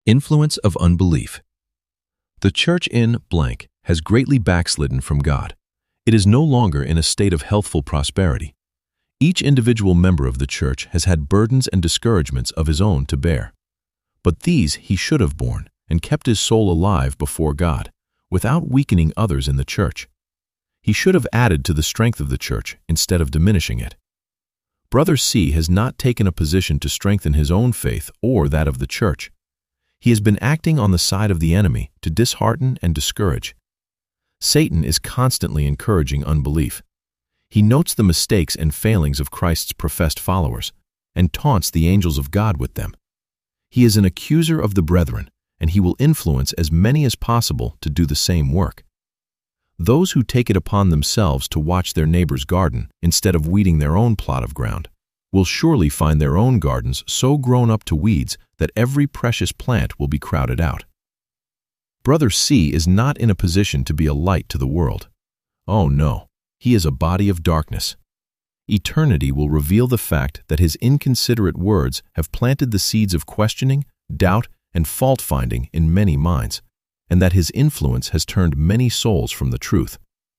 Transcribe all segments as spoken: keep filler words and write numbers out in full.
Influence of unbelief. The church in blank has greatly backslidden from God. It is no longer in a state of healthful prosperity. Each individual member of the church has had burdens and discouragements of his own to bear. But these he should have borne and kept his soul alive before God, without weakening others in the church. He should have added to the strength of the church instead of diminishing it. Brother C has not taken a position to strengthen his own faith or that of the church. He has been acting on the side of the enemy to dishearten and discourage. Satan is constantly encouraging unbelief. He notes the mistakes and failings of Christ's professed followers and taunts the angels of God with them. He is an accuser of the brethren, and he will influence as many as possible to do the same work. Those who take it upon themselves to watch their neighbor's garden instead of weeding their own plot of ground will surely find their own gardens so grown up to weeds that every precious plant will be crowded out. Brother C is not in a position to be a light to the world. Oh no, he is a body of darkness. Eternity will reveal the fact that his inconsiderate words have planted the seeds of questioning, doubt, and fault-finding in many minds, and that his influence has turned many souls from the truth.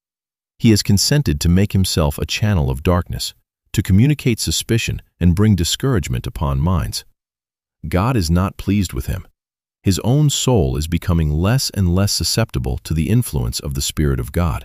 He has consented to make himself a channel of darkness, to communicate suspicion and bring discouragement upon minds. God is not pleased with him. His own soul is becoming less and less susceptible to the influence of the Spirit of God.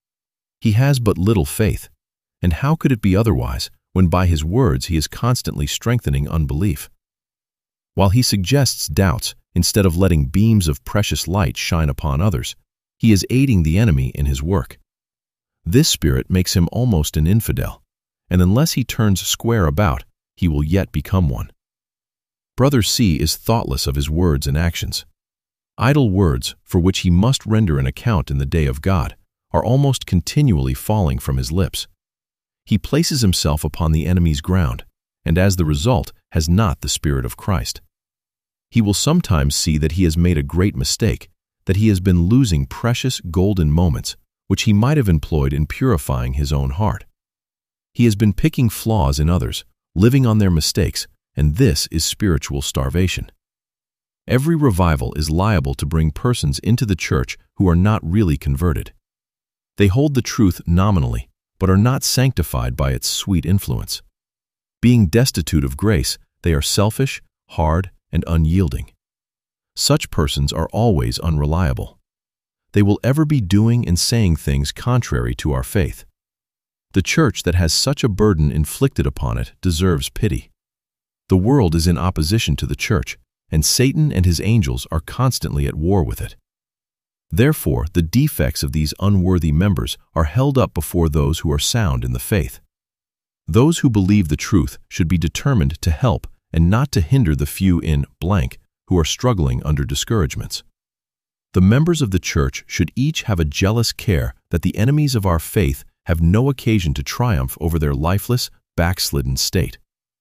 He has but little faith, and how could it be otherwise when by his words he is constantly strengthening unbelief? While he suggests doubts instead of letting beams of precious light shine upon others, he is aiding the enemy in his work. This spirit makes him almost an infidel, and unless he turns square about, he will yet become one. Brother C is thoughtless of his words and actions. Idle words, for which he must render an account in the day of God, are almost continually falling from his lips. He places himself upon the enemy's ground, and as the result has not the Spirit of Christ. He will sometimes see that he has made a great mistake, that he has been losing precious golden moments, which he might have employed in purifying his own heart. He has been picking flaws in others, living on their mistakes, and this is spiritual starvation. Every revival is liable to bring persons into the church who are not really converted. They hold the truth nominally, but are not sanctified by its sweet influence. Being destitute of grace, they are selfish, hard, and unyielding. Such persons are always unreliable. They will ever be doing and saying things contrary to our faith. The church that has such a burden inflicted upon it deserves pity. The world is in opposition to the church, and Satan and his angels are constantly at war with it. Therefore, the defects of these unworthy members are held up before those who are sound in the faith. Those who believe the truth should be determined to help and not to hinder the few in blank who are struggling under discouragements. The members of the church should each have a jealous care that the enemies of our faith have no occasion to triumph over their lifeless, backslidden state.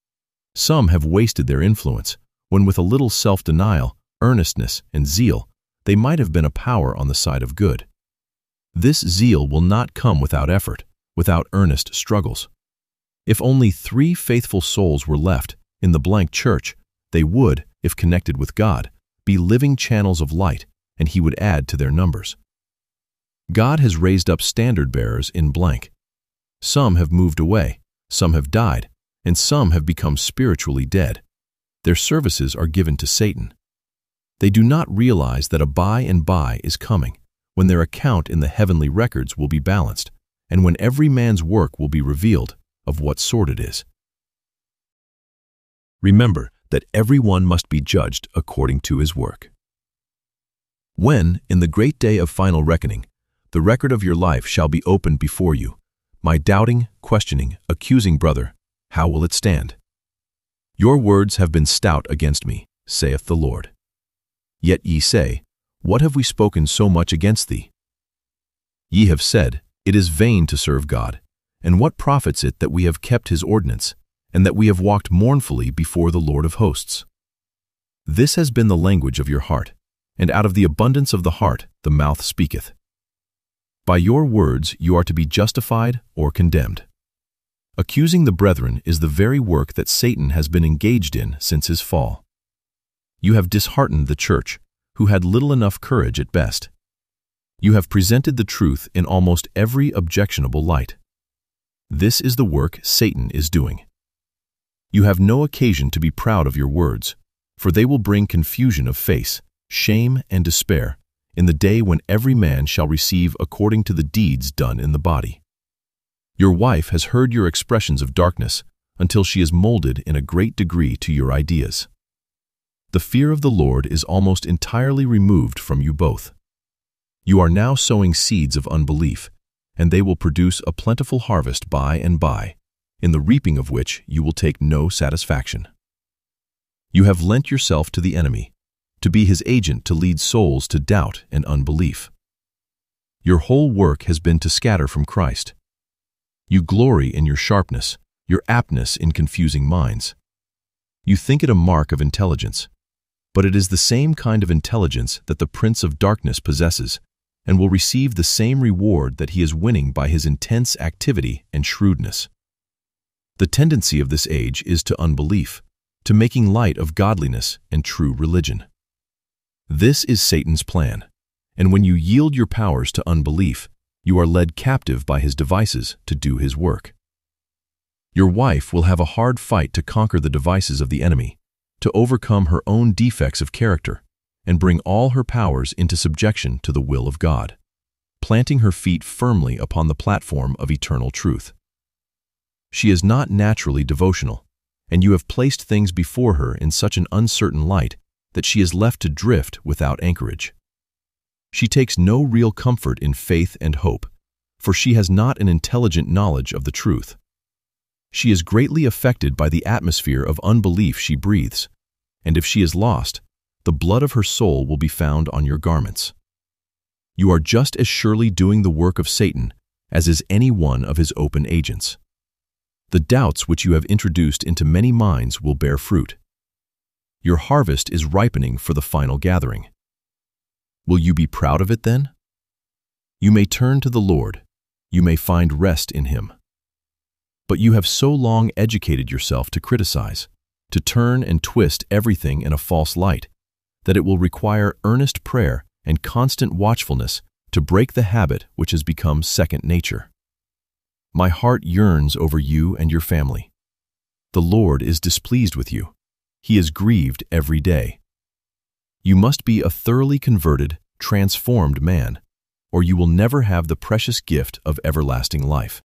Some have wasted their influence, when with a little self-denial, earnestness, and zeal, they might have been a power on the side of good. This zeal will not come without effort, without earnest struggles. If only three faithful souls were left in the blank church, they would, if connected with God, be living channels of light, and he would add to their numbers. God has raised up standard-bearers in blank. Some have moved away, some have died, and some have become spiritually dead. Their services are given to Satan. They do not realize that a by and by is coming, when their account in the heavenly records will be balanced, and when every man's work will be revealed of what sort it is. Remember that everyone must be judged according to his work. When, in the great day of final reckoning, the record of your life shall be opened before you, my doubting, questioning, accusing brother, how will it stand? Your words have been stout against me, saith the Lord. Yet ye say, what have we spoken so much against thee? Ye have said, it is vain to serve God, and what profits it that we have kept his ordinance, and that we have walked mournfully before the Lord of hosts? This has been the language of your heart, and out of the abundance of the heart the mouth speaketh. By your words you are to be justified or condemned. Accusing the brethren is the very work that Satan has been engaged in since his fall. You have disheartened the church, who had little enough courage at best. You have presented the truth in almost every objectionable light. This is the work Satan is doing. You have no occasion to be proud of your words, for they will bring confusion of face, shame, and despair in the day when every man shall receive according to the deeds done in the body. Your wife has heard your expressions of darkness until she is molded in a great degree to your ideas. The fear of the Lord is almost entirely removed from you both. You are now sowing seeds of unbelief, and they will produce a plentiful harvest by and by, in the reaping of which you will take no satisfaction. You have lent yourself to the enemy, to be his agent to lead souls to doubt and unbelief. Your whole work has been to scatter from Christ. You glory in your sharpness, your aptness in confusing minds. You think it a mark of intelligence, but it is the same kind of intelligence that the Prince of Darkness possesses, and will receive the same reward that he is winning by his intense activity and shrewdness. The tendency of this age is to unbelief, to making light of godliness and true religion. This is Satan's plan, and when you yield your powers to unbelief, you are led captive by his devices to do his work. Your wife will have a hard fight to conquer the devices of the enemy, to overcome her own defects of character, and bring all her powers into subjection to the will of God, planting her feet firmly upon the platform of eternal truth. She is not naturally devotional, and you have placed things before her in such an uncertain light that she is left to drift without anchorage. She takes no real comfort in faith and hope, for she has not an intelligent knowledge of the truth. She is greatly affected by the atmosphere of unbelief she breathes, and if she is lost, the blood of her soul will be found on your garments. You are just as surely doing the work of Satan as is any one of his open agents. The doubts which you have introduced into many minds will bear fruit. Your harvest is ripening for the final gathering. Will you be proud of it then? You may turn to the Lord. You may find rest in him. But you have so long educated yourself to criticize, to turn and twist everything in a false light, that it will require earnest prayer and constant watchfulness to break the habit which has become second nature. My heart yearns over you and your family. The Lord is displeased with you. He is grieved every day. You must be a thoroughly converted, transformed man, or you will never have the precious gift of everlasting life.